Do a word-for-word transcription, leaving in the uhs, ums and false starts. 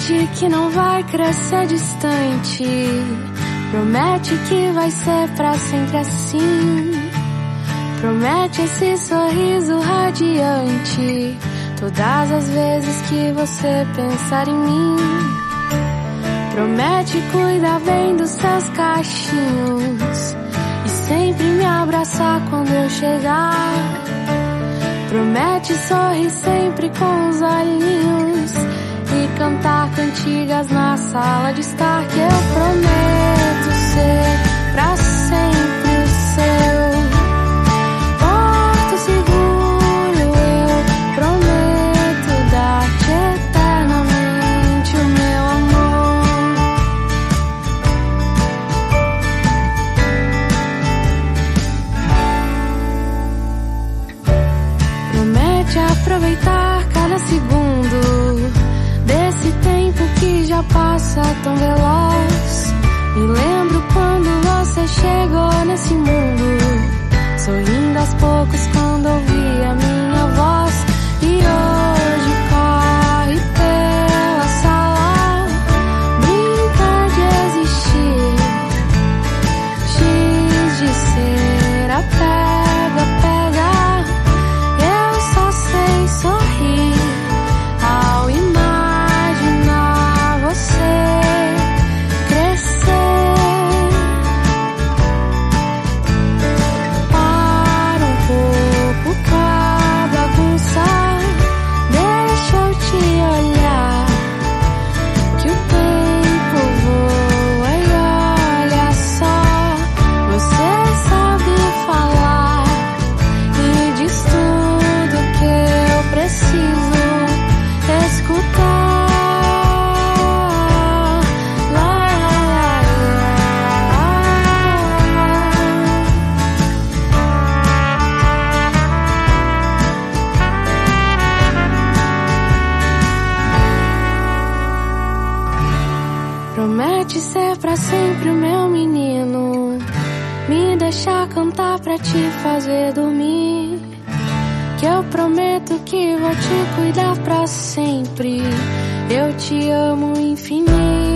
Promete que não vai crescer distante. Promete que vai ser pra sempre assim. Promete esse sorriso radiante todas as vezes que você pensar em mim. Promete cuidar bem dos seus cachinhos e sempre me abraçar quando eu chegar. Promete sorrir sempre com os olhinhos e cantar cantigas na sala de estar. Que eu prometo ser pra sempre o seu porto seguro. Eu prometo dar-te eternamente o meu amor. Promete aproveitar cada segundo desse tempo que já passa tão veloz. Me lembro quando você chegou nesse mundo, sorrindo aos poucos quando ouvi a minha voz. E hoje corre pela sala, brinca de existir, X de ser a pega, pega. Eu só sei sorrir ao imaginar você crescer. Para um pouco com a bagunça, deixa eu te olhar, que o tempo voa e olha só. Você sabe falar e diz tudo que eu preciso escutar. Promete ser pra sempre o meu menino, me deixar cantar pra te fazer dormir. Que eu prometo que vou te cuidar pra sempre. Eu te amo infinito.